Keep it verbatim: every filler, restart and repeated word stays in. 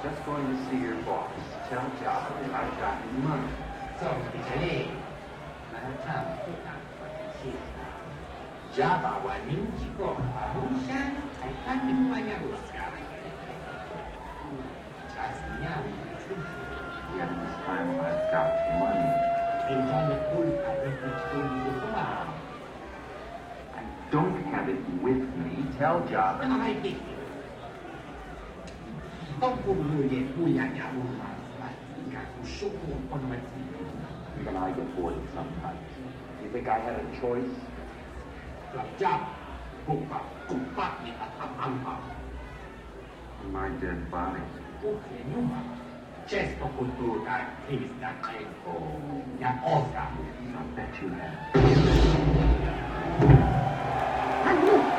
Just going to see your boss. Tell Java that I've got your money. ส่งดิฉันเองมาทำผู้ตามปฏิเสธ Java は人気校は本社の大会にもやるわけだ。Jasnya Yeah, this time I've got money. internet pun ada di semua. I don't have it with me. Tell Java. I did. Kau perlu dia punya rumah. Aku syukur pun mati. Even I get bored sometimes. You think I had a choice? หลับจับบุกปักกุกปักนี่ทำอันปัก My dead body. พวกเห็นยุ่งอ่ะเจสก็คุณดูได้ที่สนามเองโอ้ยาออกกัน I bet you have. ฮัลโหล